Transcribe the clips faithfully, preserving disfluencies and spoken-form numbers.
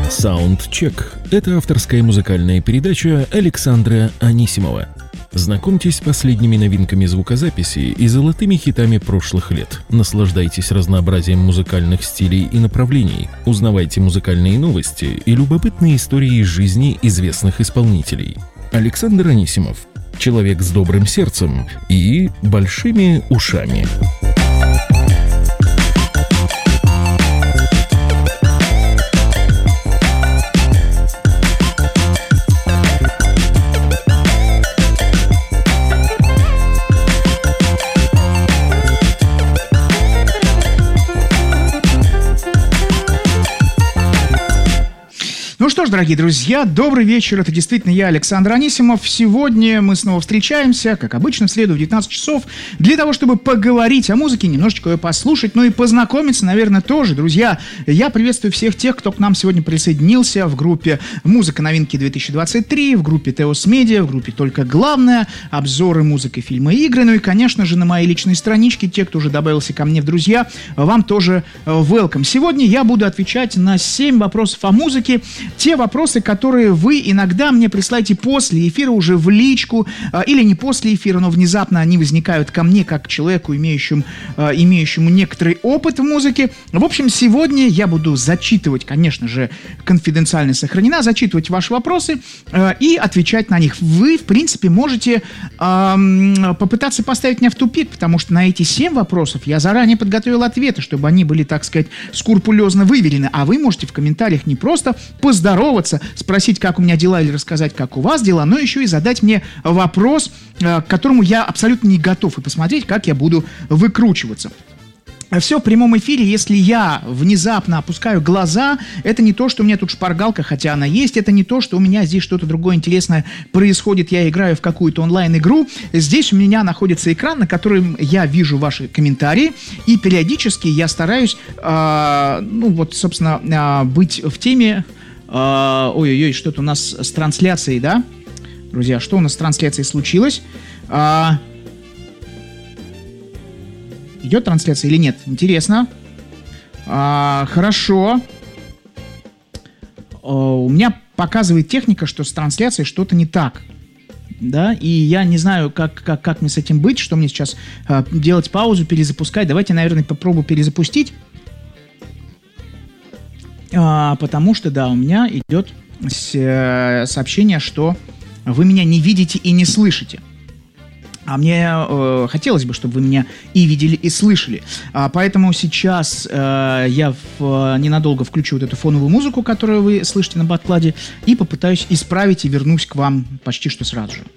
Саундчек – это авторская музыкальная передача Александра Анисимова. Знакомьтесь с последними новинками звукозаписи и золотыми хитами прошлых лет. Наслаждайтесь разнообразием музыкальных стилей и направлений. Узнавайте музыкальные новости и любопытные истории из жизни известных исполнителей. Александр Анисимов – человек с добрым сердцем и большими ушами. Ну что ж, дорогие друзья, добрый вечер. Это действительно я, Александр Анисимов. Сегодня мы снова встречаемся, как обычно, в среду в девятнадцать часов, для того, чтобы поговорить о музыке, немножечко ее послушать, ну и познакомиться, наверное, тоже. Друзья, я приветствую всех тех, кто к нам сегодня присоединился в группе «Музыка новинки две тысячи двадцать три», в группе «Теос Медиа», в группе «Только главное», обзоры музыки, фильмы и игры, ну и, конечно же, на моей личной страничке, те, кто уже добавился ко мне в друзья, вам тоже welcome. Сегодня я буду отвечать на семь вопросов о музыке. Те вопросы, которые вы иногда мне присылаете после эфира уже в личку, э, или не после эфира, но внезапно они возникают ко мне как к человеку, имеющему, э, имеющему некоторый опыт в музыке. В общем, сегодня я буду зачитывать, конечно же, конфиденциальность сохранена, зачитывать ваши вопросы э, и отвечать на них. Вы, в принципе, можете э, попытаться поставить меня в тупик, потому что на эти семь вопросов я заранее подготовил ответы, чтобы они были, так сказать, скрупулезно выверены. А вы можете в комментариях не просто поздороваться, здороваться, спросить, как у меня дела, или рассказать, как у вас дела, но еще и задать мне вопрос, к которому я абсолютно не готов, и посмотреть, как я буду выкручиваться. Все в прямом эфире. Если я внезапно опускаю глаза, это не то, что у меня тут шпаргалка, хотя она есть, это не то, что у меня здесь что-то другое интересное происходит, я играю в какую-то онлайн-игру. Здесь у меня находится экран, на котором я вижу ваши комментарии, и периодически я стараюсь, э, ну вот, собственно, э, быть в теме. Uh, ой-ой-ой, что-то у нас с трансляцией, да? Друзья, что у нас с трансляцией случилось? Uh, идет трансляция или нет? Интересно. Uh, хорошо. Uh, у меня показывает техника, что с трансляцией что-то не так. Да, и я не знаю, как, как, как мне с этим быть, что мне сейчас uh, делать паузу, перезапускать. Давайте, наверное, попробую перезапустить. А, потому что, да, у меня идет с, э, сообщение, что вы меня не видите и не слышите. А мне э, хотелось бы, чтобы вы меня и видели, и слышали. А, поэтому сейчас э, я в, ненадолго включу вот эту фоновую музыку, которую вы слышите на подкладе, и попытаюсь исправить и вернусь к вам почти что сразу же.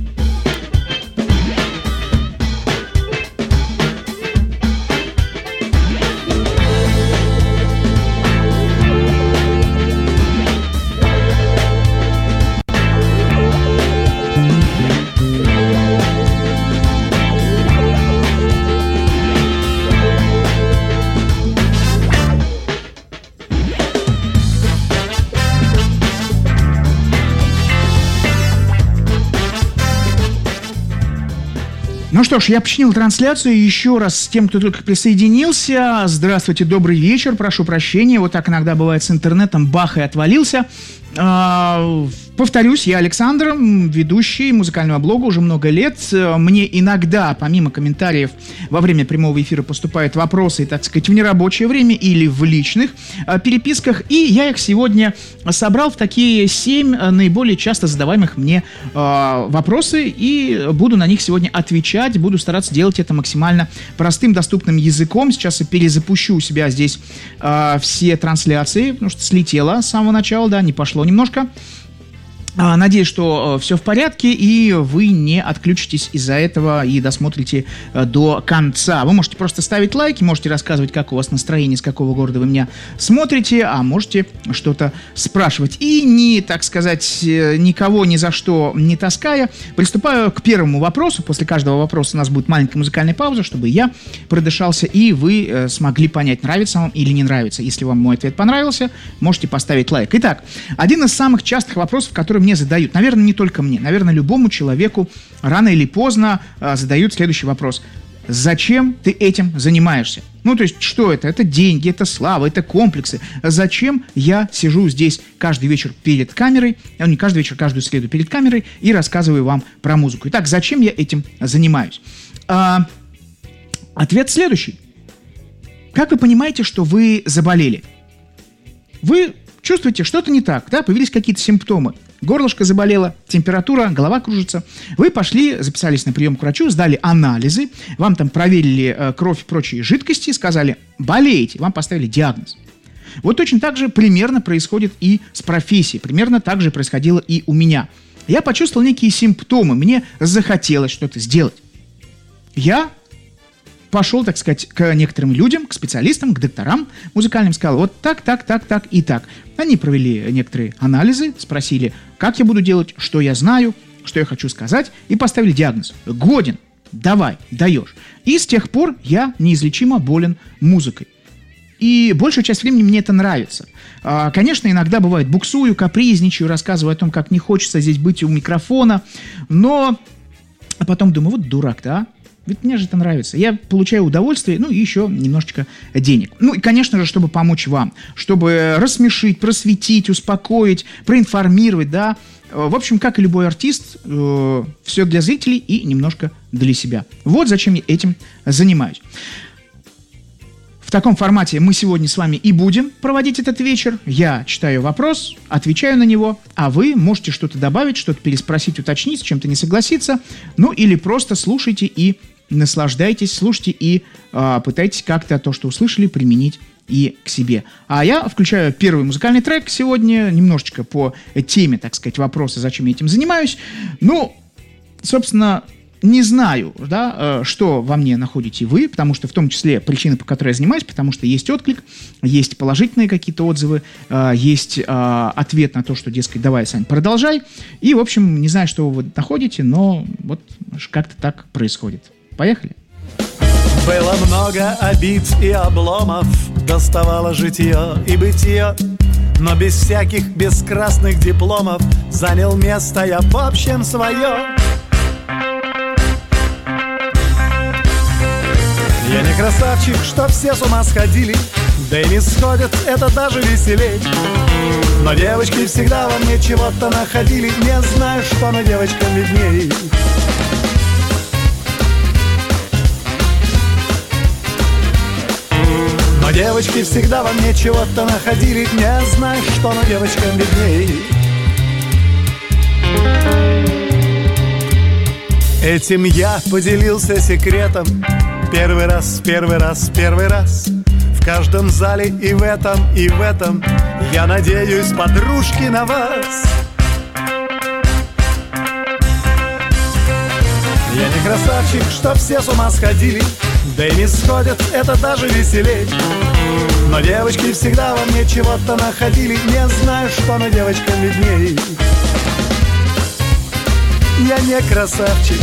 Ну что ж, я починил трансляцию. Еще раз с тем, кто только присоединился. Здравствуйте, добрый вечер. Прошу прощения. Вот так иногда бывает с интернетом. Бах, и отвалился. А, повторюсь, я Александр, ведущий музыкального блога уже много лет. Мне иногда, помимо комментариев, во время прямого эфира поступают вопросы, так сказать, в нерабочее время или в личных а, переписках. И я их сегодня собрал в такие семь наиболее часто задаваемых мне а, вопросы. И буду на них сегодня отвечать. Буду стараться делать это максимально простым, доступным языком. Сейчас я перезапущу у себя здесь а, все трансляции, потому что слетело с самого начала, да, не пошло немножко. Надеюсь, что все в порядке, и вы не отключитесь из-за этого и досмотрите до конца. Вы можете просто ставить лайки, можете рассказывать, как у вас настроение, с какого города вы меня смотрите, а можете что-то спрашивать. И не, так сказать, никого ни за что не таская, приступаю к первому вопросу. После каждого вопроса у нас будет маленькая музыкальная пауза, чтобы я продышался, и вы смогли понять, нравится вам или не нравится. Если вам мой ответ понравился, можете поставить лайк. Итак, один из самых частых вопросов, который мне задают, наверное, не только мне, наверное, любому человеку рано или поздно а, задают следующий вопрос. зачем ты этим занимаешься? Ну, то есть, что это? Это деньги, это слава, это комплексы. Зачем я сижу здесь каждый вечер перед камерой, а не каждый вечер, каждую среду перед камерой и рассказываю вам про музыку? Итак, зачем я этим занимаюсь? А, ответ следующий. Как вы понимаете, что вы заболели? Вы чувствуете, что-то не так, да, появились какие-то симптомы. Горлышко заболело, температура, голова кружится. Вы пошли, записались на прием к врачу, сдали анализы, вам там проверили э, кровь и прочие жидкости, сказали, болеете, вам поставили диагноз. Вот точно так же примерно происходит и с профессией, примерно так же происходило и у меня. Я почувствовал некие симптомы, мне захотелось что-то сделать. Я пошел, так сказать, к некоторым людям, к специалистам, к докторам музыкальным, сказал, вот так, так, так, так и так. Они провели некоторые анализы, спросили, как я буду делать, что я знаю, что я хочу сказать, и поставили диагноз. Годен, давай, даешь. И с тех пор я неизлечимо болен музыкой. И большую часть времени мне это нравится. А, конечно, иногда бывает буксую, капризничаю, рассказываю о том, как не хочется здесь быть у микрофона, но а потом думаю, вот дурак-то, а? Ведь мне же это нравится. Я получаю удовольствие, ну и еще немножечко денег. Ну и, конечно же, чтобы помочь вам, чтобы рассмешить, просветить, успокоить, проинформировать, да. В общем, как и любой артист, э, все для зрителей и немножко для себя. Вот зачем я этим занимаюсь. В таком формате мы сегодня с вами и будем проводить этот вечер. Я читаю вопрос, отвечаю на него, а вы можете что-то добавить, что-то переспросить, уточнить, с чем-то не согласиться, ну или просто слушайте и наслаждайтесь, слушайте и э, пытайтесь как-то то, что услышали, применить и к себе. А я включаю первый музыкальный трек сегодня, немножечко по теме, так сказать, вопроса, зачем я этим занимаюсь. Ну, собственно, не знаю, да, что во мне находите вы, потому что в том числе причины, по которой я занимаюсь, потому что есть отклик, есть положительные какие-то отзывы, есть ответ на то, что, дескать, давай, Сань, продолжай. И, в общем, не знаю, что вы находите, но вот как-то так происходит. Поехали. Было много обид и обломов, доставало житье и бытие, но без всяких бескрасных дипломов занял место я в общем свое. Я не красавчик, что все с ума сходили, да и не сходят, это даже веселей. Но девочки всегда во мне чего-то находили, не знаю, что, но девочкам видней. Но девочки всегда во мне чего-то находили, не знаю, что, но девочкам видней. Этим я поделился секретом первый раз, первый раз, первый раз. В каждом зале и в этом, и в этом я надеюсь, подружки, на вас. Я не красавчик, что все с ума сходили, да и не сходят, это даже веселей. Но девочки всегда во мне чего-то находили, не знаю, что, но девочкам видней. Я не красавчик,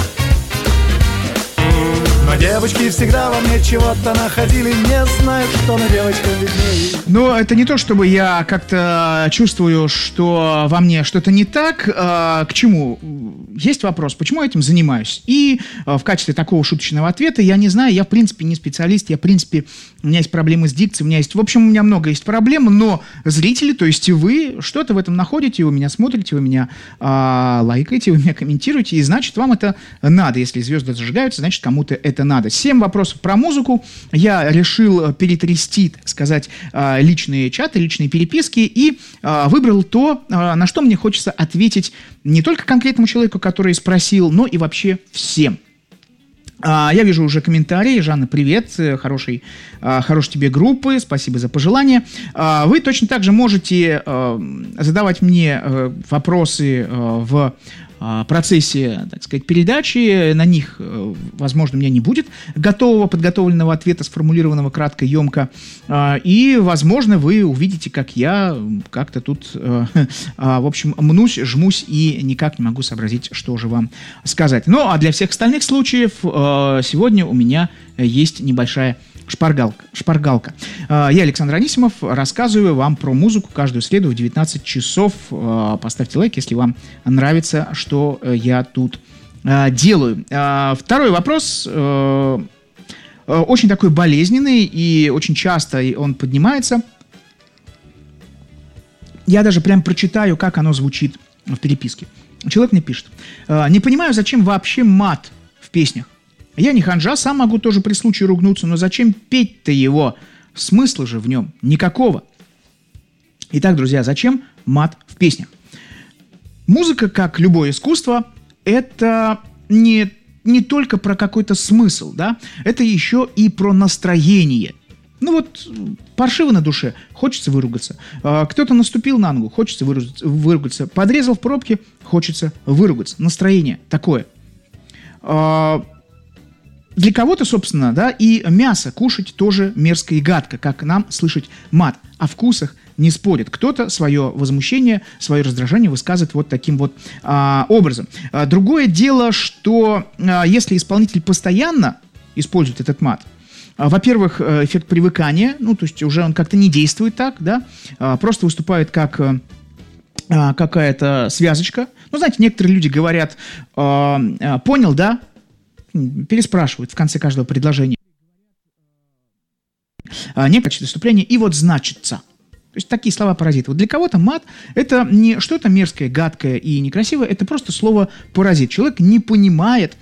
но девочки всегда во мне чего-то находили, не знаю, что, на девочкам виднее. Но это не то, чтобы я как-то чувствую, что во мне что-то не так. А, к чему? Есть вопрос, почему я этим занимаюсь? И а, в качестве такого шуточного ответа я не знаю, я в принципе не специалист, я в принципе, у меня есть проблемы с дикцией, у меня есть, в общем, у меня много есть проблем, но зрители, то есть и вы, что-то в этом находите, вы меня смотрите, вы меня а, лайкаете, вы меня комментируете, и значит, вам это надо. Если звезды зажигаются, значит, кому-то это надо. Семь вопросов про музыку. Я решил перетрясти, так сказать, личные чаты, личные переписки и выбрал то, на что мне хочется ответить не только конкретному человеку, который спросил, но и вообще всем. Я вижу уже комментарии. Жанна, привет, хорошей, хорошей тебе группы, спасибо за пожелания. Вы точно так же можете задавать мне вопросы в процессе, так сказать, передачи. На них, возможно, у меня не будет готового, подготовленного ответа, сформулированного кратко, емко. И, возможно, вы увидите, как я как-то тут, в общем, мнусь, жмусь и никак не могу сообразить, что же вам сказать. Ну, а для всех остальных случаев сегодня у меня есть небольшая шпаргалка. шпаргалка. Я, Александр Анисимов, рассказываю вам про музыку каждую среду в девятнадцать часов. Поставьте лайк, если вам нравится, что я тут э, делаю. Э, второй вопрос, э, э, очень такой болезненный, и очень часто он поднимается. Я даже прям прочитаю, как оно звучит в переписке. Человек мне пишет: «Не понимаю, зачем вообще мат в песнях. Я не ханжа, сам могу тоже при случае ругнуться, но зачем петь-то его? Смысла же в нем никакого». Итак, друзья, зачем мат в песнях? Музыка, как любое искусство, это не, не только про какой-то смысл, да? Это еще и про настроение. Ну вот, паршиво на душе, хочется выругаться. Кто-то наступил на ногу, хочется выругаться. Подрезал в пробке, хочется выругаться. Настроение такое. Для кого-то, собственно, да, и мясо кушать тоже мерзко и гадко, как нам слышать мат. О вкусах не спорят. Кто-то свое возмущение, свое раздражение высказывает вот таким вот а, образом. А, другое дело, что а, если исполнитель постоянно использует этот мат, во-первых, эффект привыкания, ну, то есть уже он как-то не действует так, да, просто выступает как какая-то связочка. Ну, знаете, некоторые люди говорят: «Понял, да?» Переспрашивают в конце каждого предложения. Некое вступление, и вот значится. То есть такие слова-паразиты. Вот для кого-то мат – это не что-то мерзкое, гадкое и некрасивое, это просто слово «паразит». Человек не понимает,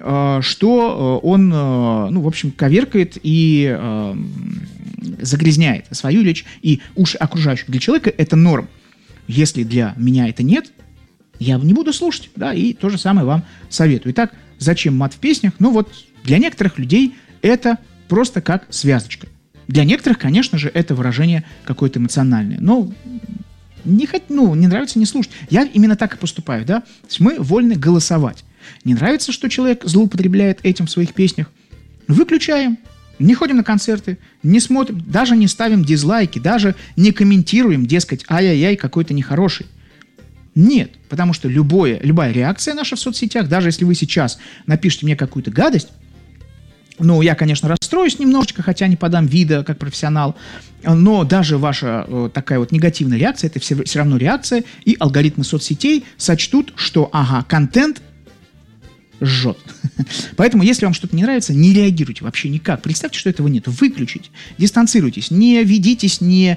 что он, ну, в общем, коверкает и э, загрязняет свою речь и уши окружающих. Для человека это норм. Если для меня это нет, я не буду слушать, да, и то же самое вам советую. Итак, зачем мат в песнях? Ну вот, для некоторых людей это просто как связочка. Для некоторых, конечно же, это выражение какое-то эмоциональное. Но не, хот... ну, не нравится — не слушать. Я именно так и поступаю, да. То есть мы вольны голосовать. Не нравится, что человек злоупотребляет этим в своих песнях? Выключаем. Не ходим на концерты, не смотрим, даже не ставим дизлайки, даже не комментируем, дескать, ай-яй-яй, какой-то нехороший. Нет, потому что любое, любая реакция наша в соцсетях, даже если вы сейчас напишите мне какую-то гадость, ну, я, конечно, расстроюсь немножечко, хотя не подам вида как профессионал, но даже ваша э, такая вот негативная реакция, это все, все равно реакция, и алгоритмы соцсетей сочтут, что, ага, контент жжет. Поэтому, если вам что-то не нравится, не реагируйте вообще никак. Представьте, что этого нет. Выключите, дистанцируйтесь, не ведитесь, не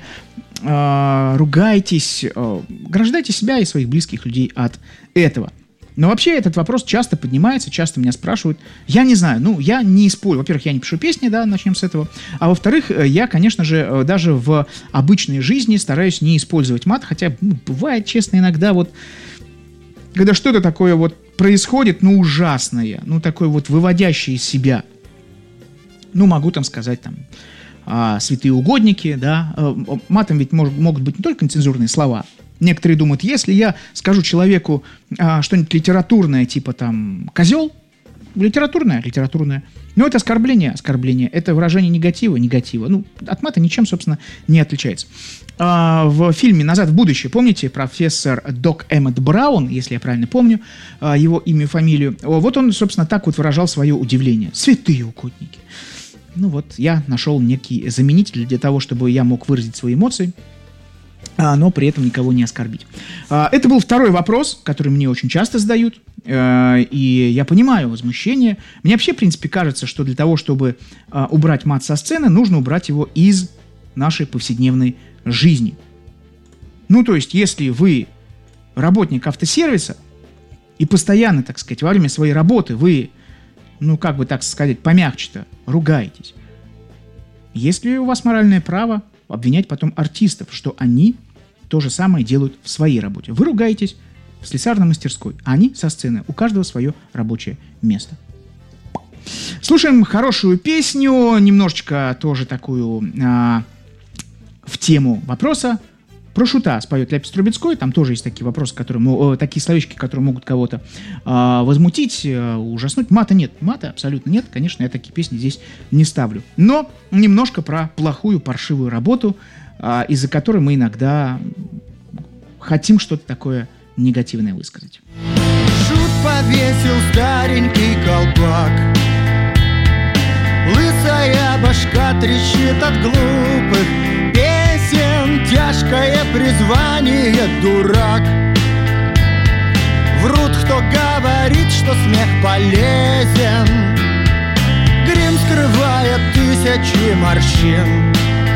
э, ругайтесь, э, ограждайте себя и своих близких людей от этого. Но вообще этот вопрос часто поднимается, часто меня спрашивают. Я не знаю, ну, я не использую. Во-первых, я не пишу песни, да, начнем с этого. А во-вторых, я, конечно же, даже в обычной жизни стараюсь не использовать мат, хотя, ну, бывает, честно, иногда вот, когда что-то такое вот происходит, ну, ужасное, ну, такое вот выводящее из себя. Ну, могу там сказать, там, а, святые угодники, да. Матом ведь мож, могут быть не только нецензурные слова. Некоторые думают, если я скажу человеку а, что-нибудь литературное, типа там «козел», литературное, литературное, но это оскорбление, оскорбление, это выражение негатива, негатива. Ну, от мата ничем, собственно, не отличается. А, в фильме «Назад в будущее», помните, профессор Док Эммет Браун, если я правильно помню а, его имя и фамилию, вот он, собственно, так вот выражал свое удивление. Святые угодники. Ну вот, я нашел некий заменитель для того, чтобы я мог выразить свои эмоции, но при этом никого не оскорбить. Это был второй вопрос, который мне очень часто задают, и я понимаю возмущение. Мне вообще, в принципе, кажется, что для того, чтобы убрать мат со сцены, нужно убрать его из нашей повседневной жизни. Ну, то есть, если вы работник автосервиса, и постоянно, так сказать, во время своей работы вы, ну, как бы так сказать, помягче-то, ругаетесь, есть ли у вас моральное право обвинять потом артистов, что они то же самое делают в своей работе? Вы ругаетесь в слесарной мастерской, а они со сцены. У каждого свое рабочее место. Слушаем хорошую песню, немножечко тоже такую а, в тему вопроса. Про Шута споет Ляпис Трубецкой. Там тоже есть такие вопросы, которые, такие словечки, которые могут кого-то а, возмутить, а, ужаснуть. Мата нет. Мата абсолютно нет. Конечно, я такие песни здесь не ставлю. Но немножко про плохую, паршивую работу, а, из-за которой мы иногда хотим что-то такое негативное высказать. Шут повесил старенький колпак, лысая башка трещит от глупых песен, тяжкое призвание дурак. В Врут, кто говорит, что смех полезен. Грим скрывает тысячи морщин.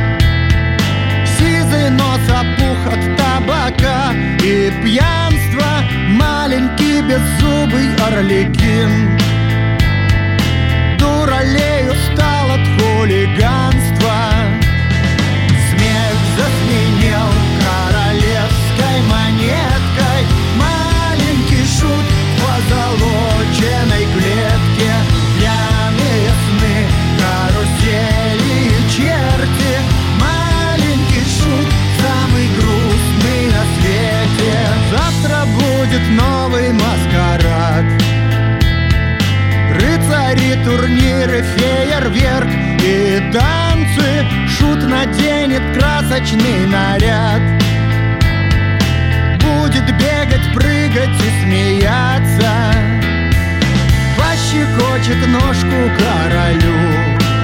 Сизый нос опух от табака и пьянства. Маленький беззубый орликин. Дуралей устал от хулиганства. Смех зазвенел королевской монеткой. Маленький шут в позолоченной клетке. Пьяные сны, карусели и черти. Маленький шут, самый грустный на свете. Завтра будет новый маскарад. Рыцари, турниры, фейерверк и танцы. Шут наденет красочный наряд. Будет бегать, прыгать и смеяться. Пощекочет ножку королю.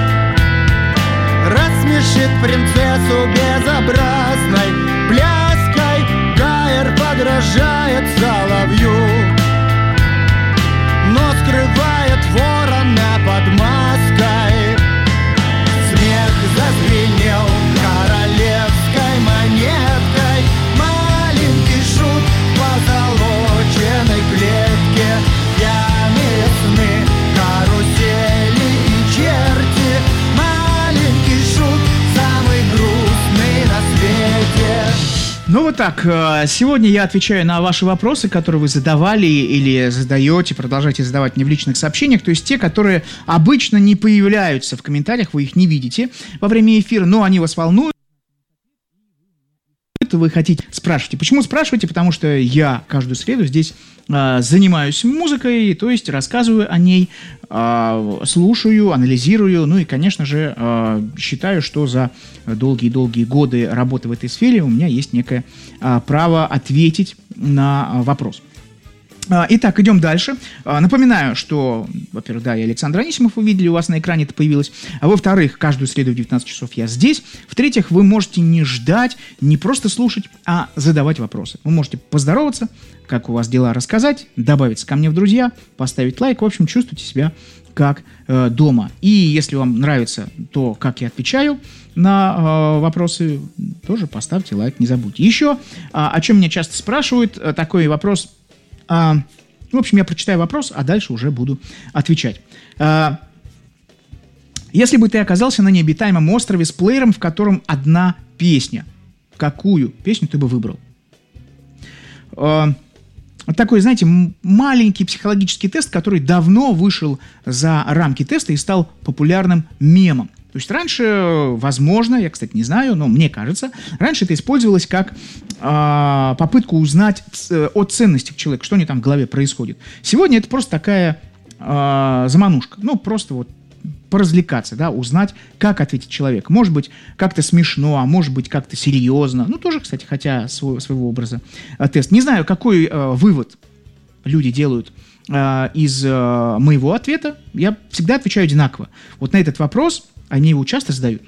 Рассмешит принцессу безобразной пляской. Гайер подражает соловью. Но скрывает ворона под маской. Смех зазвенел королевской монеткой. Маленький шут в позолоченной клетке. Пьяные сны, карусели и черти. Маленький шут, самый грустный на свете. Ну вот так, сегодня я отвечаю на ваши вопросы, которые вы задавали или задаете, продолжаете задавать мне в личных сообщениях, то есть те, которые обычно не появляются в комментариях, вы их не видите во время эфира, но они вас волнуют. Вы хотите, спрашивайте. Почему спрашиваете? Потому что я каждую среду здесь э, занимаюсь музыкой, то есть рассказываю о ней, э, слушаю, анализирую, ну и, конечно же, э, считаю, что за долгие-долгие годы работы в этой сфере у меня есть некое э, право ответить на э, вопрос. Итак, идем дальше. Напоминаю, что, во-первых, да, я Александр Анисимов, вы видели, у вас на экране это появилось. А во-вторых, каждую среду в девятнадцать часов я здесь. В-третьих, вы можете не ждать, не просто слушать, а задавать вопросы. Вы можете поздороваться, как у вас дела, рассказать, добавиться ко мне в друзья, поставить лайк. В общем, чувствуйте себя как э, дома. И если вам нравится то, как я отвечаю на э, вопросы, тоже поставьте лайк, не забудьте. Еще, э, о чем меня часто спрашивают, э, такой вопрос... А, в общем, я прочитаю вопрос, а дальше уже буду отвечать. А, если бы ты оказался на необитаемом острове с плеером, в котором одна песня, какую песню ты бы выбрал? А, такой, знаете, маленький психологический тест, который давно вышел за рамки теста и стал популярным мемом. То есть раньше, возможно, я, кстати, не знаю, но мне кажется, раньше это использовалось как э, попытка узнать э, о ценностях человека, что у него там в голове происходит. Сегодня это просто такая э, заманушка, ну, просто вот поразвлекаться, да, узнать, как ответить человек. Может быть, как-то смешно, а может быть, как-то серьезно. Ну, тоже, кстати, хотя свой, своего образа э, тест. Не знаю, какой э, вывод люди делают э, из э, моего ответа. Я всегда отвечаю одинаково. Вот на этот вопрос... Они его часто задают.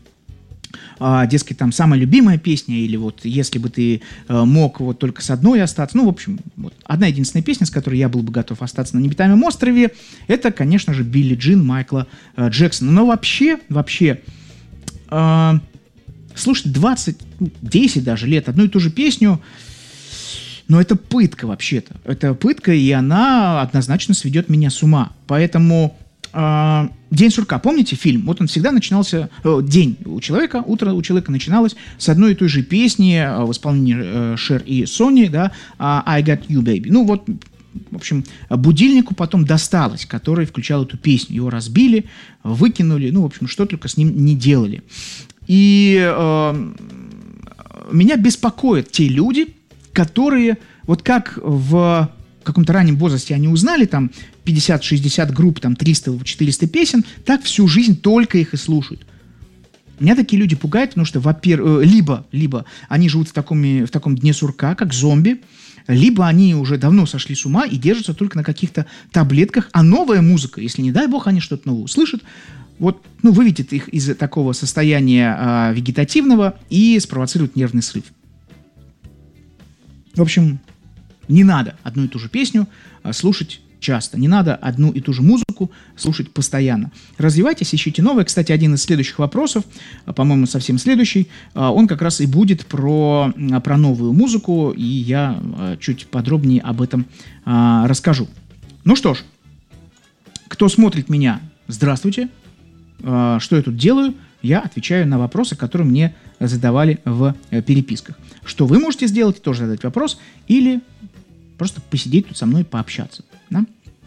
А, дескать, там, самая любимая песня, или вот, если бы ты а, мог вот только с одной остаться. Ну, в общем, вот, одна единственная песня, с которой я был бы готов остаться на необитаемом острове, это, конечно же, Билли Джин Майкла а, Джексона. Но вообще, вообще, а, слушать двадцать, десять даже лет одну и ту же песню, но это пытка вообще-то. Это пытка, и она однозначно сведет меня с ума. Поэтому... «День сурка». Помните фильм? Вот он всегда начинался... Э, день у человека, утро у человека начиналось с одной и той же песни э, в исполнении э, Шер и Сони, да, «I Got You, Baby». Ну вот, в общем, будильнику потом досталось, который включал эту песню. Его разбили, выкинули, ну, в общем, что только с ним не делали. И э, меня беспокоят те люди, которые, вот как в... в каком-то раннем возрасте они узнали там пятьдесят-шестьдесят групп, там триста-четыреста песен, так всю жизнь только их и слушают. Меня такие люди пугают, потому что, во-первых, либо, либо они живут в таком, в таком дне сурка, как зомби, либо они уже давно сошли с ума и держатся только на каких-то таблетках, а новая музыка, если, не дай бог, они что-то новое услышат, вот, ну, выведет их из такого состояния а, вегетативного и спровоцирует нервный срыв. В общем... Не надо одну и ту же песню а, слушать часто. Не надо одну и ту же музыку слушать постоянно. Развивайтесь, ищите новое. Кстати, один из следующих вопросов, по-моему, совсем следующий, он как раз и будет про, про новую музыку, и я чуть подробнее об этом расскажу. Ну что ж, кто смотрит меня, здравствуйте. Что я тут делаю? Я отвечаю на вопросы, которые мне задавали в переписках. Что вы можете сделать, тоже задать вопрос, или просто посидеть тут со мной, пообщаться. Да?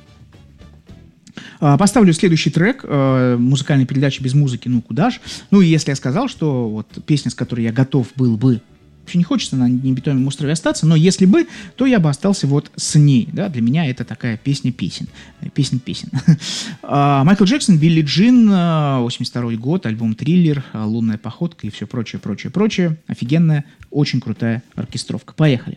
Поставлю следующий трек музыкальной передачи «Без музыки, ну куда ж». Ну и если я сказал, что вот песня, с которой я готов был бы, вообще не хочется на необитаемом острове остаться, но если бы, то я бы остался вот с ней. Да? Для меня это такая песня-песен. Песня-песен. Майкл Джексон, Билли Джин, восемьдесят второй год, альбом «Триллер», «Лунная походка» и все прочее, прочее, прочее. Офигенная, очень крутая оркестровка. Поехали.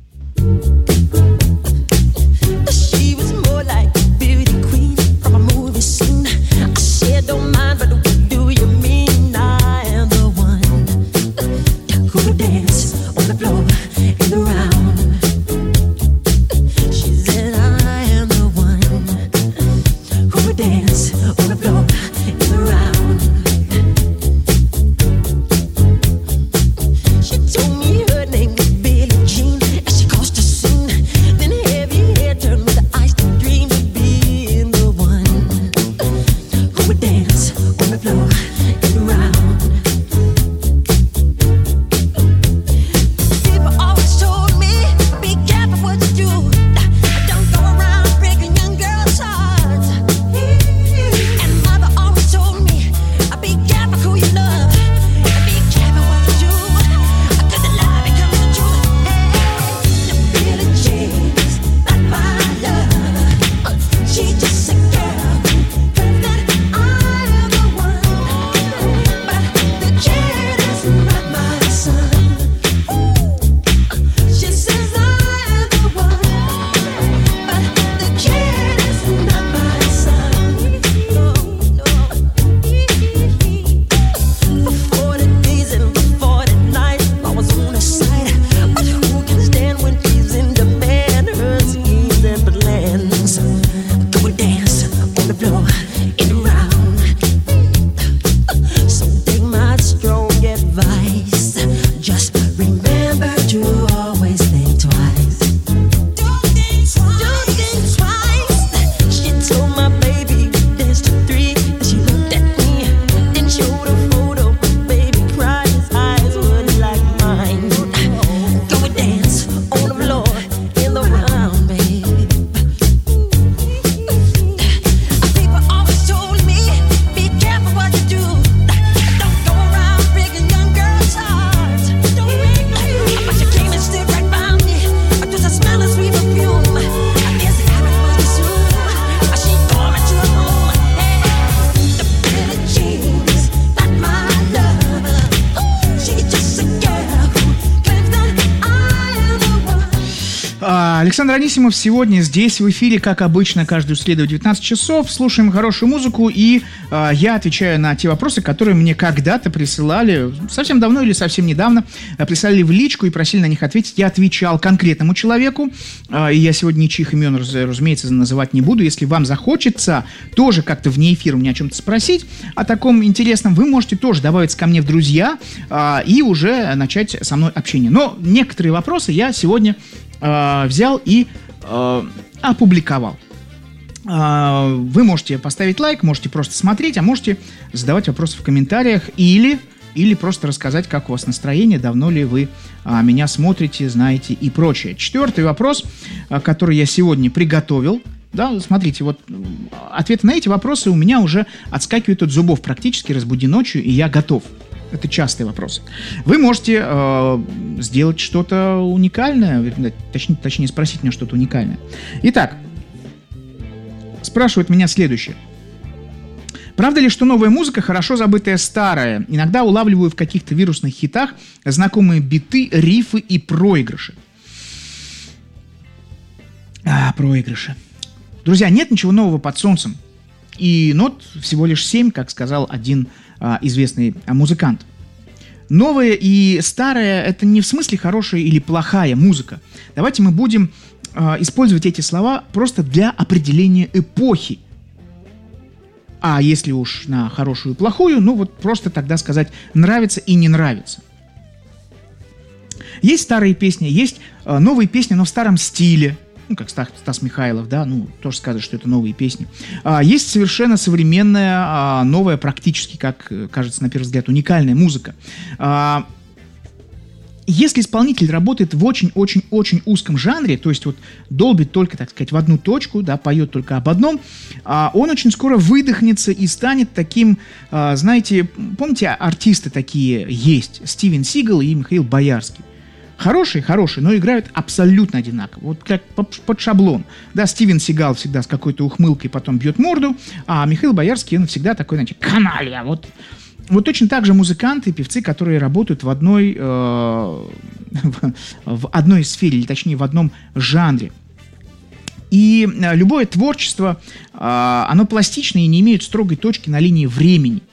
She was more like beauty queen from a movie scene. I said don't mind, but what do you mean? I am the one who would dance on the floor in the round. She said I am the one who would dance on the floor in the round. She told me her name was Billie Jean as she caused a scene. Then heavy hair turned with the ice to dream of being the one who would dance on the floor and around. People always told me, be careful what you do. Don't go around breaking young girls' hearts. And mother always told me, be careful who you love. Be careful what you do. Cause the lie becomes the truth. Hey, Billie Jean's not my love. She's just a girl who claims that I am the one. But the kid is not my son. She says I am the one. But the kid is not my son. No, no. For forty days and for forty nights, I was on her side. But who can stand when she's in demand? Her schemes and plans. Go and dance on the floor in the round. So take my strong advice. Just remember to always think twice. Don't think twice. Don't think twice. She told my baby dance to three. Then she looked at me, then showed a photo. Baby cried, his eyes were like mine. Go and dance on the floor in the round, babe. People always told me, be careful what you do. Don't go around breaking young girls' hearts. Don't break my heart. But she came and stood right by me. Just a smell of sweet perfume. I guess it happened much too soon. She tore me to her room. Hey, the Billie Jean's not my love. She's just a girl who claims that I am the one. А, Александр Анисимов сегодня здесь в эфире, как обычно, каждую среду в девятнадцать часов. Слушаем хорошую музыку, и а, я отвечаю на те вопросы, которые мне когда-то присылали, совсем давно или совсем недавно, а, присылали в личку и просили на них ответить. Я отвечал конкретному человеку, а, и я сегодня ничьих имен, раз- разумеется, называть не буду. Если вам захочется тоже как-то вне эфира у меня о чем-то спросить, о таком интересном, вы можете тоже добавиться ко мне в друзья а, и уже начать со мной общение. Но некоторые вопросы я сегодня э, взял и э, опубликовал. Э, вы можете поставить лайк, можете просто смотреть, а можете задавать вопросы в комментариях или, или просто рассказать, как у вас настроение, давно ли вы э, меня смотрите, знаете и прочее. Четвертый вопрос, э, который я сегодня приготовил. Да, смотрите, вот э, ответы на эти вопросы у меня уже отскакивают от зубов практически, разбуди ночью, и я готов. Это частые вопросы. Вы можете э, сделать что-то уникальное, точнее, точнее спросить меня что-то уникальное. Итак, спрашивают меня следующее. Правда ли, что новая музыка хорошо забытая старая? Иногда улавливаю в каких-то вирусных хитах знакомые биты, рифы и проигрыши. А, проигрыши. Друзья, нет ничего нового под солнцем. И нот всего лишь семь, как сказал один а, известный а, музыкант. новое и старое — это не в смысле хорошая или плохая музыка. Давайте мы будем э, использовать эти слова просто для определения эпохи. А если уж на хорошую и плохую, ну вот просто тогда сказать нравится и не нравится. Есть старые песни, есть э, новые песни, но в старом стиле. Ну, как Стас, Стас Михайлов, да, ну, тоже сказать, что это новые песни. А, есть совершенно современная, а, новая, практически, как кажется, на первый взгляд, уникальная музыка. А, если исполнитель работает в очень-очень-очень узком жанре, то есть вот долбит только, так сказать, в одну точку, да, поет только об одном, а, он очень скоро выдохнется и станет таким, а, знаете, помните, артисты такие есть, Стивен Сигал и Михаил Боярский. Хорошие, хорошие, но играют абсолютно одинаково. Вот как под шаблон. Да, Стивен Сигал всегда с какой-то ухмылкой потом бьет морду, а Михаил Боярский, он всегда такой, знаете, каналья. Вот, вот точно так же музыканты, певцы, которые работают в одной, э, в, в одной сфере, или точнее в одном жанре. И э, любое творчество, э, оно пластичное и не имеет строгой точки на линии времени.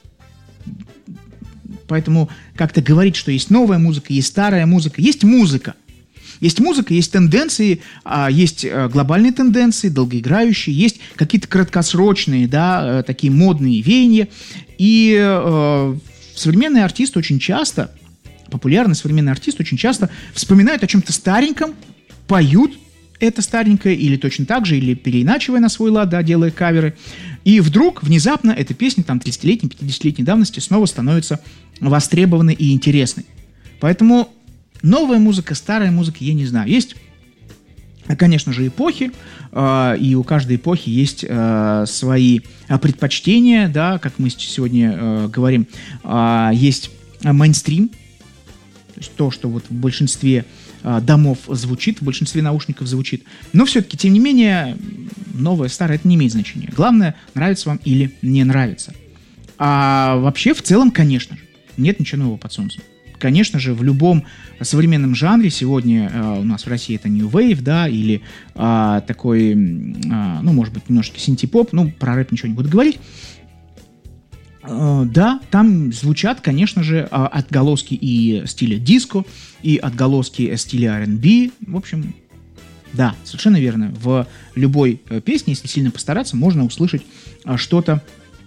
Поэтому как-то говорить, что есть новая музыка, есть старая музыка. Есть музыка. Есть музыка, есть тенденции, есть глобальные тенденции, долгоиграющие, есть какие-то краткосрочные, да, такие модные веяния. И э, современные артисты очень часто, популярные современные артисты очень часто вспоминают о чем-то стареньком, поют это старенькое, или точно так же, или переиначивая на свой лад, да, делая каверы. И вдруг, внезапно, эта песня там тридцатилетней, пятидесятилетней давности снова становится востребованной и интересной. Поэтому новая музыка, старая музыка, я не знаю. Есть, конечно же, эпохи, э, и у каждой эпохи есть э, свои предпочтения, да, как мы сегодня э, говорим. Э, есть мейнстрим, то есть то, что вот в большинстве домов звучит, в большинстве наушников звучит. Но все-таки, тем не менее, новое, старое, это не имеет значения. Главное, нравится вам или не нравится. А вообще, в целом, конечно же, нет ничего нового под солнцем. Конечно же, в любом современном жанре, сегодня э, у нас в России это New Wave, да, или э, такой, э, ну, может быть, немножко синти-поп, ну, про рэп ничего не буду говорить. Да, там звучат, конечно же, отголоски и стиля диско, и отголоски стиля ар энд би. В общем, да, совершенно верно. В любой песне, если сильно постараться, можно услышать что-то,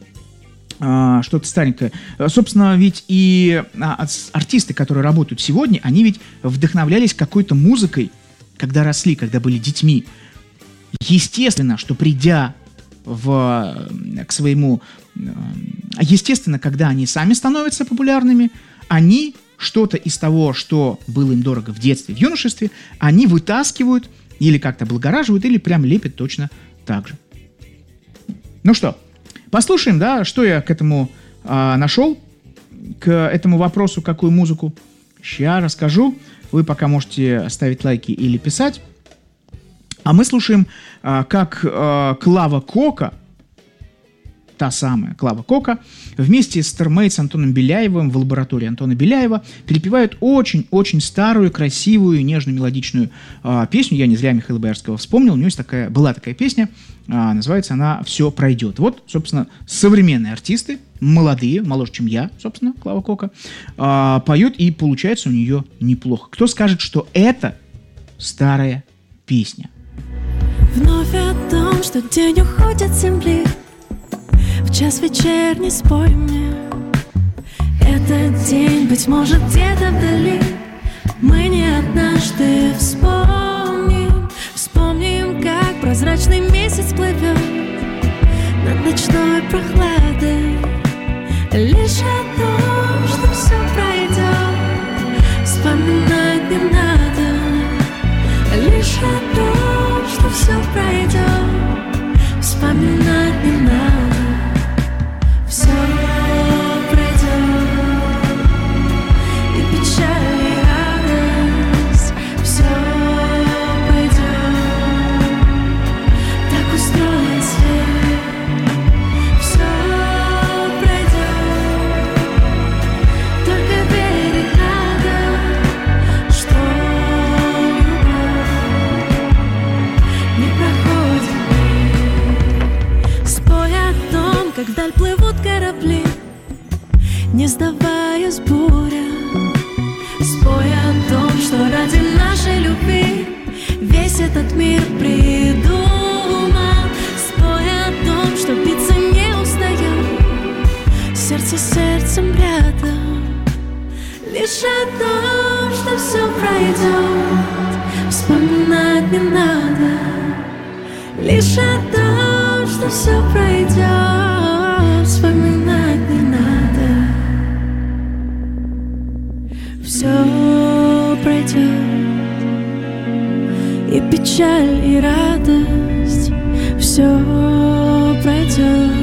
что-то старенькое. Собственно, ведь и артисты, которые работают сегодня, они ведь вдохновлялись какой-то музыкой, когда росли, когда были детьми. Естественно, что придя в, к своему... Естественно, когда они сами становятся популярными, они что-то из того, что было им дорого в детстве, в юношестве, они вытаскивают или как-то облагораживают, или прям лепят точно так же. Ну что, послушаем, да, что я к этому а, нашел, к этому вопросу, какую музыку. Сейчас расскажу. Вы пока можете ставить лайки или писать. А мы слушаем, а, как а, Клава Кока, та самая Клава Кока, вместе с Термейтс Антоном Беляевым в лаборатории Антона Беляева перепевают очень-очень старую, красивую, нежно-мелодичную э, песню. Я не зря Михаила Боярского вспомнил. У него есть такая, была такая песня, э, называется она «Все пройдет». Вот, собственно, современные артисты, молодые, моложе, чем я, собственно, Клава Кока, э, поют, и получается у нее неплохо. Кто скажет, что это старая песня? Вновь о том, что день уходит с земли, в час вечерний спой мне. Этот день, быть может, где-то вдали мы не однажды вспомним. Вспомним, как прозрачный месяц плывет над ночной прохладой. Лишь о том, что все пройдет, вспоминать не надо. Лишь о том, что все пройдет, вспоминать не надо. Все пройдет, и печаль, и радость, все пойдет, так устроен свет. Все пройдет, только верить надо, что любовь не проходит. Спой о том, как вдаль плывут корабли, не сдаваясь буря. нашей любви весь этот мир придумал. Спой о том, что биться не устает, сердце с сердцем рядом. Лишь о том, что все пройдет, вспоминать не надо. Лишь о том, что все пройдет, вспоминать не надо. Все пройдет, и печаль, и радость. Все пройдет,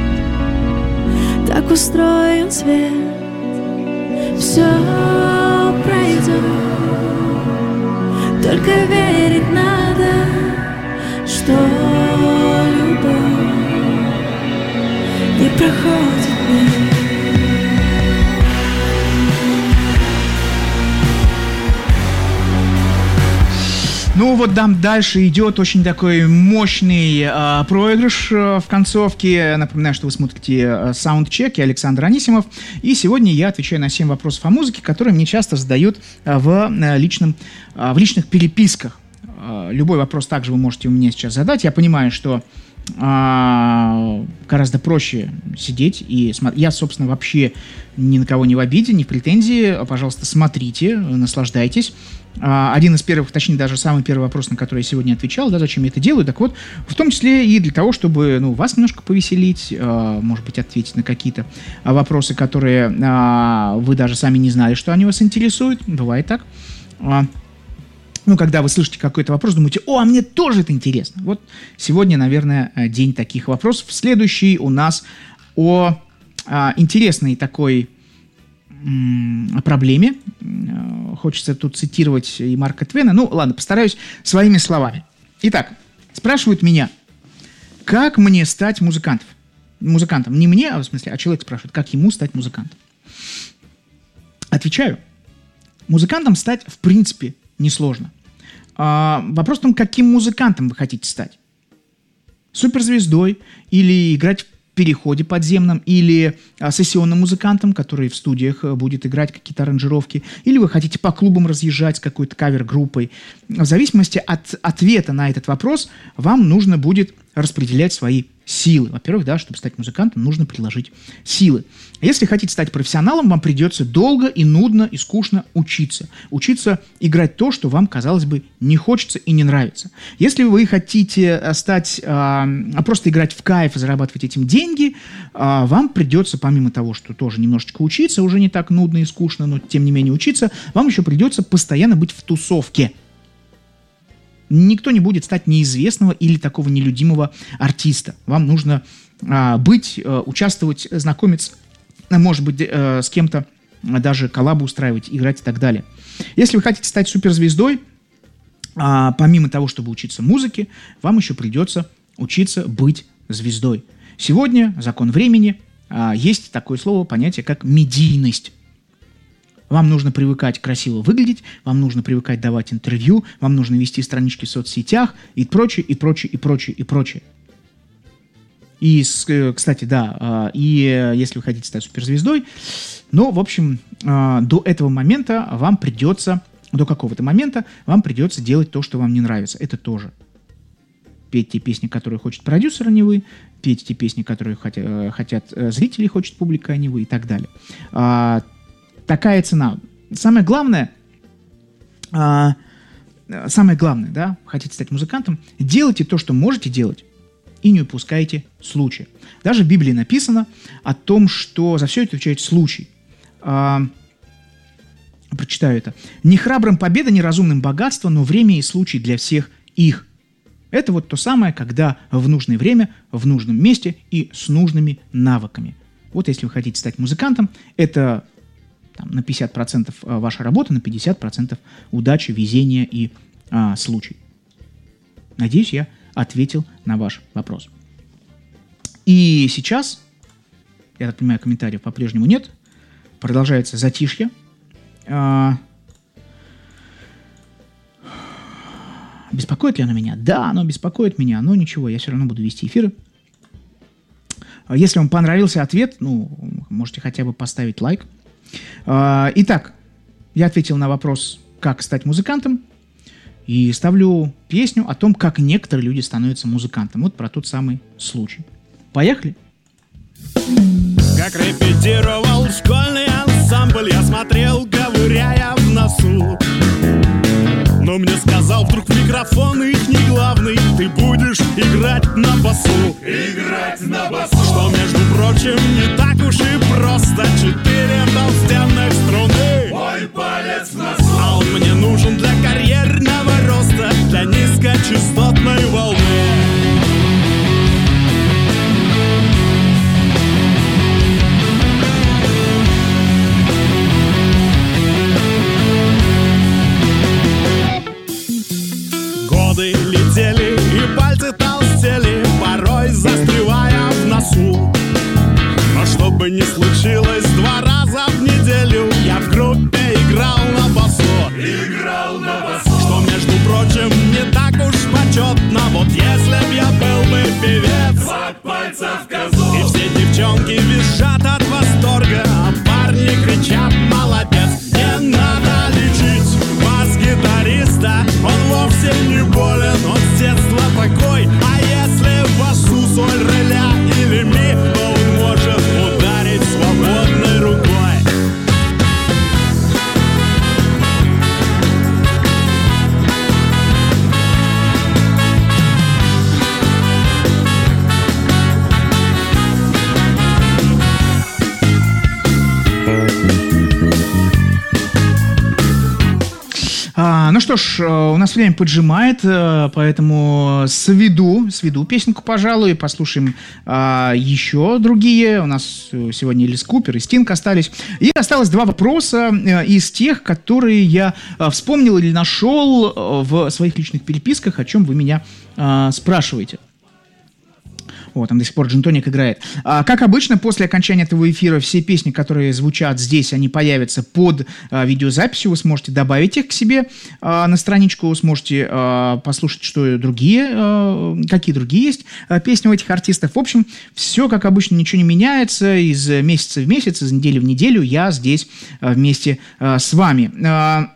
так устроен свет. Все пройдет, только верить надо, что любовь не проходит мимо. Ну вот там дальше идет очень такой мощный э, проигрыш э, в концовке. Напоминаю, что вы смотрите э, саундчек, я Александр Анисимов. И сегодня я отвечаю на семь вопросов о музыке, которые мне часто задают э, в, э, личном, э, в личных переписках. Э, любой вопрос также вы можете у меня сейчас задать. Я понимаю, что э, гораздо проще сидеть и смотреть. Я, собственно, вообще ни на кого не в обиде, не в претензии. Пожалуйста, смотрите, наслаждайтесь. Один из первых, точнее, даже самый первый вопрос, на который я сегодня отвечал, да, зачем я это делаю, так вот, в том числе и для того, чтобы, ну, вас немножко повеселить, может быть, ответить на какие-то вопросы, которые вы даже сами не знали, что они вас интересуют, бывает так. Ну, когда вы слышите какой-то вопрос, думаете, о, а мне тоже это интересно. Вот сегодня, наверное, день таких вопросов. Следующий у нас о интересной такой о проблеме. Хочется тут цитировать и Марка Твена. Ну, ладно, постараюсь своими словами. Итак, спрашивают меня, как мне стать музыкантом? Музыкантом. Не мне, а в смысле, а человек спрашивает, как ему стать музыкантом? Отвечаю. Музыкантом стать, в принципе, несложно. А, вопрос в том, каким музыкантом вы хотите стать. Суперзвездой или играть в переходе подземном, или а, сессионным музыкантом, который в студиях а, будет играть какие-то аранжировки, или вы хотите по клубам разъезжать с какой-то кавер-группой. В зависимости от ответа на этот вопрос вам нужно будет распределять свои силы. Во-первых, да, чтобы стать музыкантом, нужно приложить силы. Если хотите стать профессионалом, вам придется долго и нудно и скучно учиться. Учиться играть то, что вам, казалось бы, не хочется и не нравится. Если вы хотите стать, а, просто играть в кайф и зарабатывать этим деньги, а, вам придется, помимо того, что тоже немножечко учиться, уже не так нудно и скучно, но тем не менее учиться, вам еще придется постоянно быть в тусовке. Никто не будет стать неизвестного или такого нелюдимого артиста. Вам нужно а, быть, а, участвовать, знакомиться, может быть, а, с кем-то, а, даже коллабу устраивать, играть и так далее. Если вы хотите стать суперзвездой, а, помимо того, чтобы учиться музыке, вам еще придется учиться быть звездой. Сегодня, закон времени, а, есть такое слово, понятие, как медийность. Вам нужно привыкать красиво выглядеть, вам нужно привыкать давать интервью, вам нужно вести странички в соцсетях и прочее, и прочее, и прочее, и прочее. И, кстати, да, и если вы хотите стать суперзвездой, ну, в общем, до этого момента вам придется, до какого-то момента вам придется делать то, что вам не нравится. Это тоже. Петь те песни, которые хочет продюсер, а не вы, петь те песни, которые хотят, хотят зрители, хочет публика, а не вы, и так далее. Такая цена. Самое главное, а, самое главное, да, хотите стать музыкантом, делайте то, что можете делать, и не упускайте случая. Даже в Библии написано о том, что за все это отвечает случай. А, прочитаю это. «Не храбрым победа, не разумным богатство, но время и случай для всех их». Это вот то самое, когда в нужное время, в нужном месте и с нужными навыками. Вот если вы хотите стать музыкантом, это там, на пятьдесят процентов ваша работа, на пятьдесят процентов удача, везение и а, случай. Надеюсь, я ответил на ваш вопрос. И сейчас, я так понимаю, комментариев по-прежнему нет, продолжается затишье. А, беспокоит ли оно меня? Да, оно беспокоит меня, но ничего, я все равно буду вести эфиры. Если вам понравился ответ, ну, можете хотя бы поставить лайк. Итак, я ответил на вопрос, как стать музыкантом. и ставлю песню о том, как некоторые люди становятся музыкантами. Вот про тот самый случай. Поехали! Как репетировал школьный ансамбль, я смотрел, ковыряя в носу. Но мне сказал вдруг в микрофон их не главный: ты будешь играть на басу. Играть на басу. Что, между прочим, не так уж и просто. Четыре толстенных струны, мой палец в носу. А он мне нужен для карьерного роста, для низкочастотной волны. Годы летели и пальцы толстели, порой застревая в носу. Но что бы ни случилось, два раза в неделю я в группе играл на басу. Играл на басу. Что, между прочим, не так уж почетно. Вот если б я был бы певец, два пальца в козу. И все девчонки визжат от восторга, а парни кричат: молодец. Не надо лечить бас-гитариста, он вовсе не болен, он с детства такой. А если в басу соль, ре, ля или ми, то он может ударить свободной рукой. А, ну что ж, у нас время поджимает, поэтому сведу, сведу песенку, пожалуй, послушаем а, еще другие. У нас сегодня Элис Купер и Стинг остались. И осталось два вопроса из тех, которые я вспомнил или нашел в своих личных переписках, о чем вы меня а, спрашиваете. Вот, там до сих пор Джин-тоник играет. А, как обычно, после окончания этого эфира все песни, которые звучат здесь, они появятся под а, видеозаписью. Вы сможете добавить их к себе а, на страничку, вы сможете а, послушать, что другие, а, какие другие есть а, песни у этих артистов. В общем, все как обычно, ничего не меняется. Из месяца в месяц, из недели в неделю я здесь а, вместе а, с вами. А,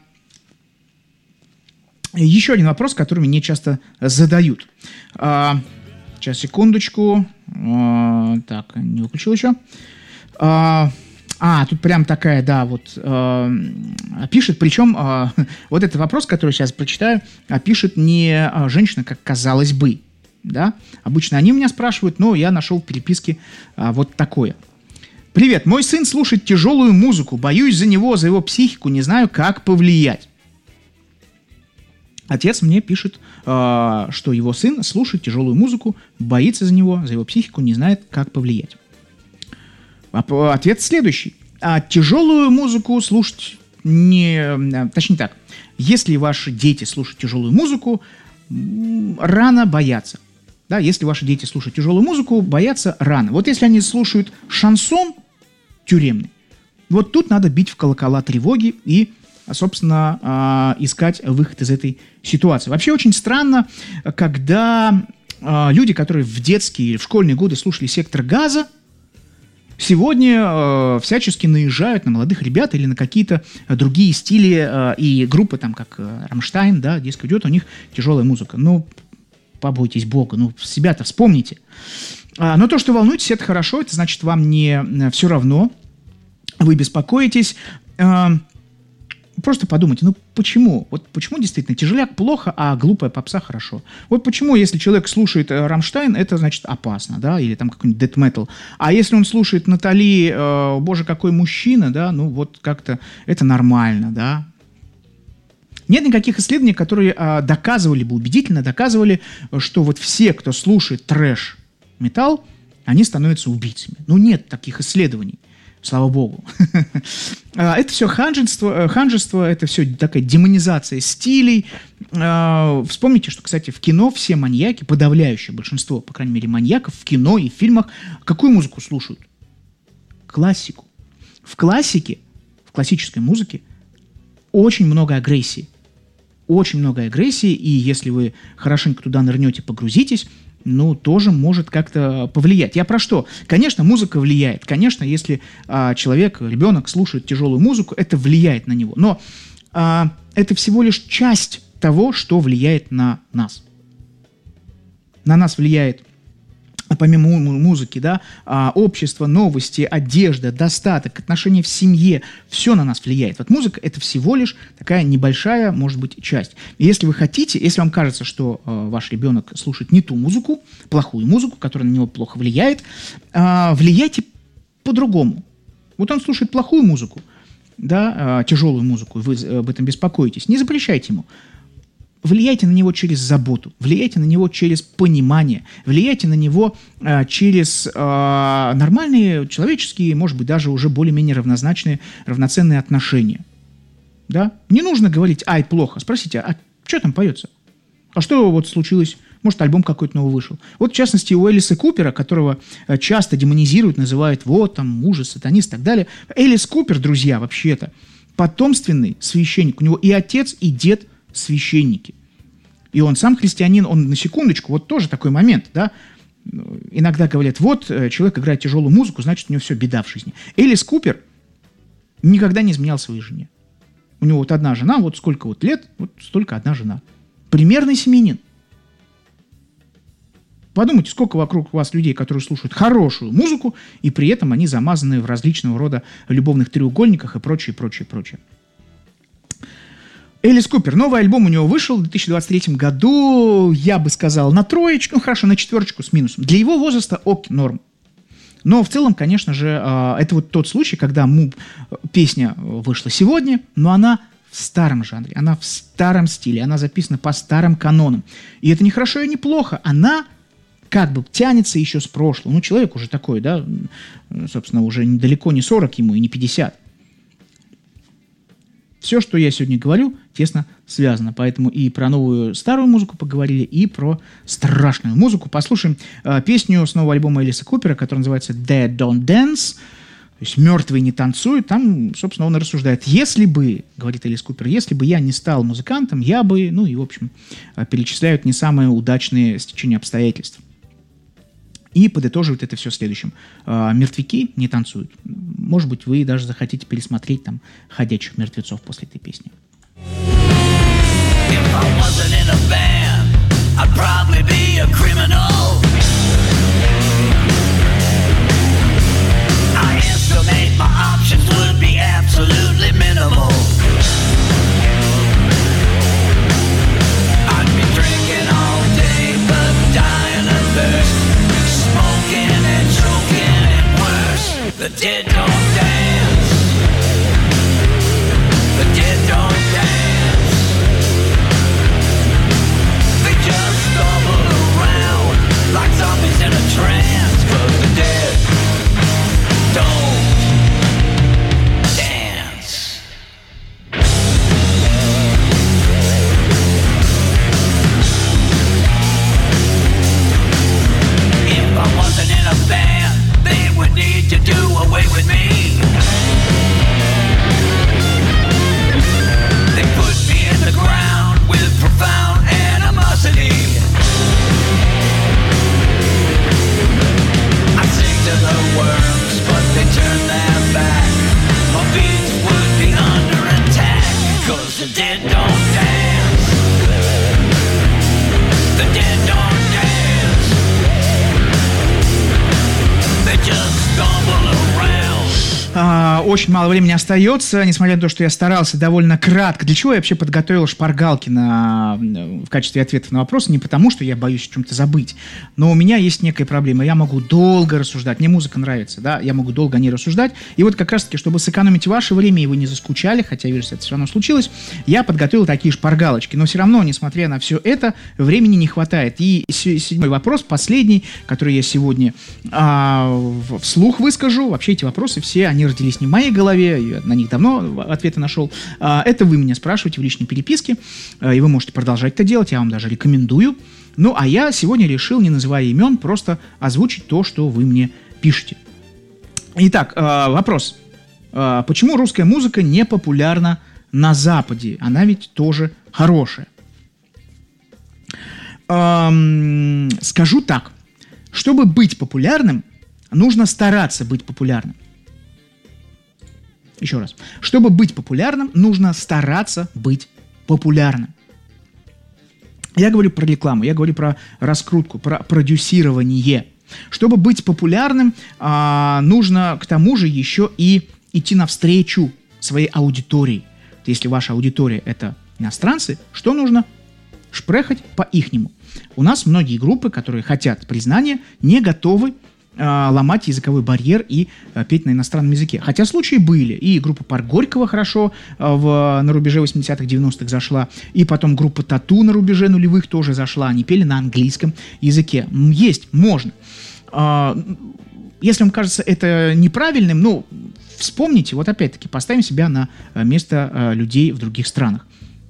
еще один вопрос, который мне часто задают. А, Сейчас, секундочку. А, так, не выключил еще. А, а, тут прям такая, да, вот, а, пишет, причем а, вот этот вопрос, который сейчас прочитаю, а, пишет не женщина, как казалось бы, да. Обычно они меня спрашивают, но я нашел в переписке а, вот такое. Привет, мой сын слушает тяжелую музыку, боюсь за него, за его психику, не знаю, как повлиять. Отец мне пишет, э, что его сын слушает тяжелую музыку, боится за него, за его психику, не знает, как повлиять. Ответ следующий. А тяжелую музыку слушать не... Точнее так, если ваши дети слушают тяжелую музыку, рано бояться. Да, если ваши дети слушают тяжелую музыку, бояться рано. Вот если они слушают шансон тюремный, вот тут надо бить в колокола тревоги и, собственно, искать выход из этой ситуации. Вообще очень странно, когда люди, которые в детские или в школьные годы слушали «Сектор газа», сегодня всячески наезжают на молодых ребят или на какие-то другие стили и группы, там, как «Рамштайн», да, дескать, идет у них тяжелая музыка. Ну, побойтесь Бога, ну, себя-то вспомните. Но то, что волнуетесь, это хорошо, это значит, вам не все равно, вы беспокоитесь. Просто подумайте, ну почему? Вот почему действительно тяжеляк плохо, а глупая попса хорошо? Вот почему, если человек слушает э, Рамштайн, это значит опасно, да, или там какой-нибудь дэт метал. А если он слушает Натали, э, боже, какой мужчина, да, ну вот как-то это нормально, да. Нет никаких исследований, которые э, доказывали бы, убедительно доказывали, что вот все, кто слушает трэш-металл, они становятся убийцами. Ну нет таких исследований. Слава богу. Это все ханжество, ханжество, это все такая демонизация стилей. Вспомните, что, кстати, в кино все маньяки, подавляющее большинство, по крайней мере, маньяков в кино и в фильмах, какую музыку слушают? Классику. В классике, в классической музыке очень много агрессии. Очень много агрессии, и если вы хорошенько туда нырнете, погрузитесь, ну, тоже может как-то повлиять. Я про что? Конечно, музыка влияет. Конечно, если а, человек, ребенок слушает тяжелую музыку, это влияет на него. Но а, это всего лишь часть того, что влияет на нас. На нас влияет, помимо музыки, да, общество, новости, одежда, достаток, отношения в семье. Все на нас влияет. Вот музыка — это всего лишь такая небольшая, может быть, часть. И если вы хотите, если вам кажется, что э, ваш ребенок слушает не ту музыку, плохую музыку, которая на него плохо влияет, э, влияйте по-другому. Вот он слушает плохую музыку, да, э, тяжелую музыку, вы об этом беспокоитесь. Не запрещайте ему. Влияйте на него через заботу, влияйте на него через понимание, влияйте на него э, через э, нормальные, человеческие, может быть, даже уже более-менее равнозначные, равноценные отношения. Да? Не нужно говорить «ай, плохо». Спросите, а что там поется? А что вот случилось? Может, альбом какой-то новый вышел. Вот, в частности, у Элиса Купера, которого э, часто демонизируют, называют «вот, там, ужас, сатанист» и так далее. Элис Купер, друзья, вообще-то, потомственный священник. У него и отец, и дед священники. И он сам христианин, он на секундочку, вот тоже такой момент, да, иногда говорят, вот, человек играет тяжелую музыку, значит, у него все, беда в жизни. Элис Купер никогда не изменял своей жене. У него вот одна жена, вот сколько вот лет, вот столько одна жена. Примерный семьянин. Подумайте, сколько вокруг вас людей, которые слушают хорошую музыку, и при этом они замазаны в различного рода любовных треугольниках и прочее, прочее, прочее. Элис Купер. Новый альбом у него вышел в две тысячи двадцать третьем году, я бы сказал, на троечку, ну хорошо, на четверочку с минусом. Для его возраста ок, норм. Но в целом, конечно же, это вот тот случай, когда му, песня вышла сегодня, но она в старом жанре, она в старом стиле, она записана по старым канонам. И это не хорошо и не плохо, она как бы тянется еще с прошлого. Ну, человек уже такой, да, собственно, уже далеко не сорок ему и не пятьдесят. Все, что я сегодня говорю, тесно связано. Поэтому и про новую старую музыку поговорили, и про страшную музыку. Послушаем э, песню с нового альбома Элиса Купера, которая называется «Dead Don't Dance». То есть «Мертвые не танцуют». Там, собственно, он и рассуждает. Если бы, говорит Элис Купер, если бы я не стал музыкантом, я бы, ну и, в общем, перечисляют не самые удачные стечения обстоятельств. И подытоживает это все следующим. Мертвяки не танцуют. Может быть, вы даже захотите пересмотреть там «Ходячих мертвецов» после этой песни. The dead don't dance. The dead don't dance. They just stumble around like zombies in a trance. 'Cause the dead don't dance. If I wasn't in a band, they would need to do away with me. They put me in the ground with profound animosity. I sing to the worms, but they turn their back. My beats would be under attack. 'Cause the dead don't dance. The dead don't dance. They just stumble around. А, очень мало времени остается, несмотря на то, что я старался довольно кратко. Для чего я вообще подготовил шпаргалки на, в качестве ответов на вопросы? Не потому, что я боюсь о чем-то забыть, но у меня есть некая проблема. Я могу долго рассуждать. Мне музыка нравится, да, я могу долго о ней рассуждать. И вот как раз-таки, чтобы сэкономить ваше время, и вы не заскучали, хотя, вижу, это все равно случилось, я подготовил такие шпаргалочки. Но все равно, несмотря на все это, времени не хватает. И седьмой вопрос, последний, который я сегодня а, вслух выскажу. Вообще эти вопросы все, они родились не в моей голове, я на них давно ответы нашел. Это вы меня спрашиваете в личной переписке, и вы можете продолжать это делать, я вам даже рекомендую. Ну, а я сегодня решил, не называя имен, просто озвучить то, что вы мне пишете. Итак, вопрос. Почему русская музыка не популярна на Западе? Она ведь тоже хорошая. Скажу так. Чтобы быть популярным, нужно стараться быть популярным. Еще раз. Чтобы быть популярным, нужно стараться быть популярным. Я говорю про рекламу, я говорю про раскрутку, про продюсирование. Чтобы быть популярным, а, нужно к тому же еще и идти навстречу своей аудитории. Если ваша аудитория — это иностранцы, что нужно? Шпрехать по-ихнему. У нас многие группы, которые хотят признания, не готовы э, ломать языковой барьер и э, петь на иностранном языке. Хотя случаи были. И группа «Парк Горького» хорошо э, в, на рубеже восьмидесятых, девяностых зашла. И потом группа «Тату» на рубеже нулевых тоже зашла. Они пели на английском языке. Есть, можно. Э, если вам кажется это неправильным, ну, вспомните, вот опять-таки, поставим себя на место э, людей в других странах.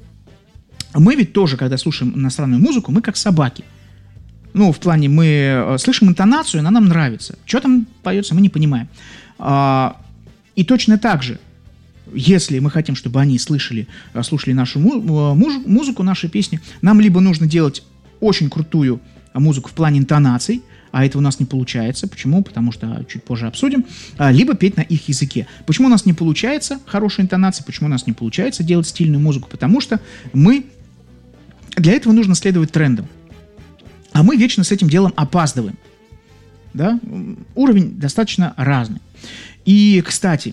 Мы ведь тоже, когда слушаем иностранную музыку, мы как собаки. Ну, в плане, мы э, слышим интонацию, она нам нравится. Что там поется, мы не понимаем. А, и точно так же, если мы хотим, чтобы они слышали, слушали нашу му- муж- музыку, наши песни, нам либо нужно делать очень крутую музыку в плане интонаций, а это у нас не получается. Почему? Потому что чуть позже обсудим. А, либо петь на их языке. Почему у нас не получается хорошая интонация? Почему у нас не получается делать стильную музыку? Потому что мы... Для этого нужно следовать трендам. А мы вечно с этим делом опаздываем. Да? Уровень достаточно разный. И, кстати,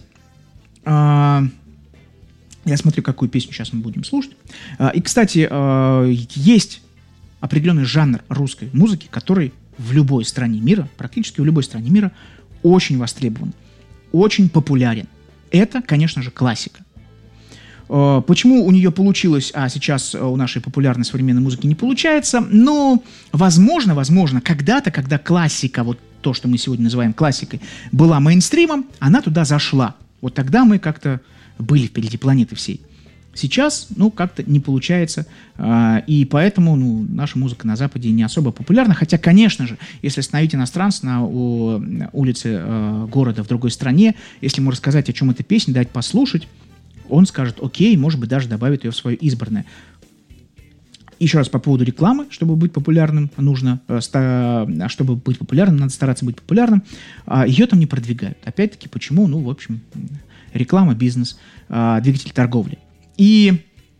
э, я смотрю, какую песню сейчас мы будем слушать. Э, и, кстати, э, есть определенный жанр русской музыки, который в любой стране мира, практически в любой стране мира, очень востребован, очень популярен. Это, конечно же, классика. Почему у нее получилось, а сейчас у нашей популярной современной музыки не получается? Ну, возможно, возможно, когда-то, когда классика, вот то, что мы сегодня называем классикой, была мейнстримом, она туда зашла. Вот тогда мы как-то были впереди планеты всей. Сейчас, ну, как-то не получается, и поэтому, ну, наша музыка на Западе не особо популярна. Хотя, конечно же, если остановить иностранца на улице города в другой стране, если ему рассказать, о чем эта песня, дать послушать, он скажет, окей, может быть, даже добавит ее в свое избранное. Еще раз по поводу рекламы. Чтобы быть популярным, нужно, чтобы быть популярным, надо стараться быть популярным. Ее там не продвигают. Опять-таки, почему? Ну, в общем, реклама, бизнес, двигатель торговли. И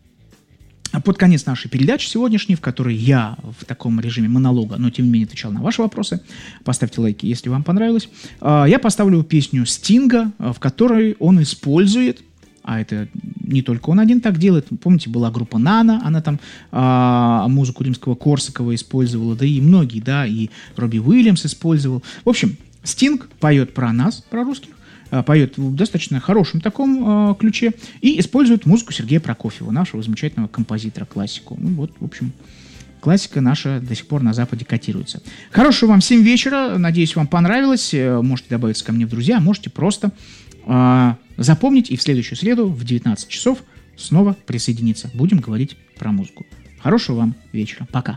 под конец нашей передачи сегодняшней, в которой я в таком режиме монолога, но тем не менее отвечал на ваши вопросы, поставьте лайки, если вам понравилось, я поставлю песню Стинга, в которой он использует, а это не только он один так делает. Помните, была группа «Нана», она там а, музыку Римского-Корсакова использовала, да и многие, да, и Робби Уильямс использовал. В общем, Стинг поет про нас, про русских, а, поет в достаточно хорошем таком а, ключе и использует музыку Сергея Прокофьева, нашего замечательного композитора, классику. Ну вот, в общем, классика наша до сих пор на Западе котируется. Хорошего вам семь вечера, надеюсь, вам понравилось. Можете добавиться ко мне в друзья, можете просто... А, запомнить и в следующую среду в девятнадцать часов снова присоединиться. Будем говорить про музыку. Хорошего вам вечера. Пока.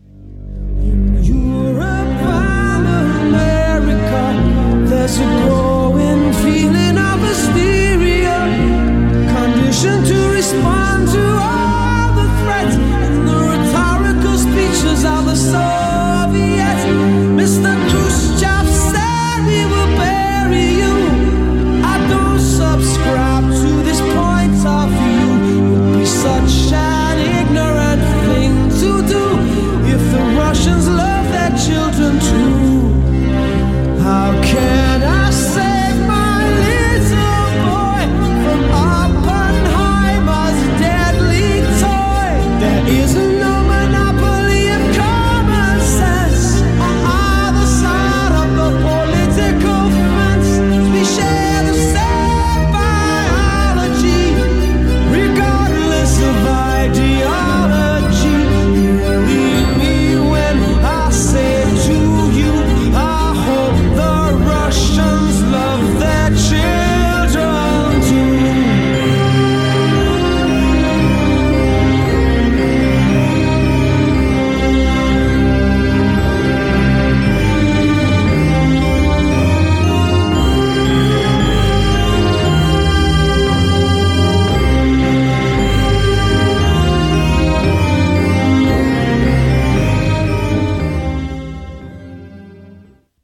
Such an ignorant thing to do if the Russians love their children too. How can I save my little boy from Oppenheimer's deadly toy? There is no monopoly of common sense on either side of the political fence. We share the same biology, regardless of ideology. Believe me when I say to you, I hope the Russians love their children too.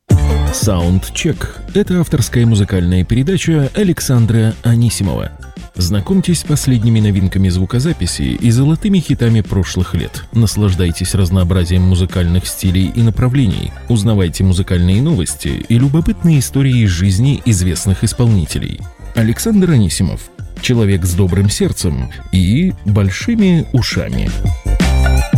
Саундчек – это авторская музыкальная передача Александра Анисимова. Знакомьтесь с последними новинками звукозаписи и золотыми хитами прошлых лет. Наслаждайтесь разнообразием музыкальных стилей и направлений. Узнавайте музыкальные новости и любопытные истории из жизни известных исполнителей. Александр Анисимов. Человек с добрым сердцем и большими ушами.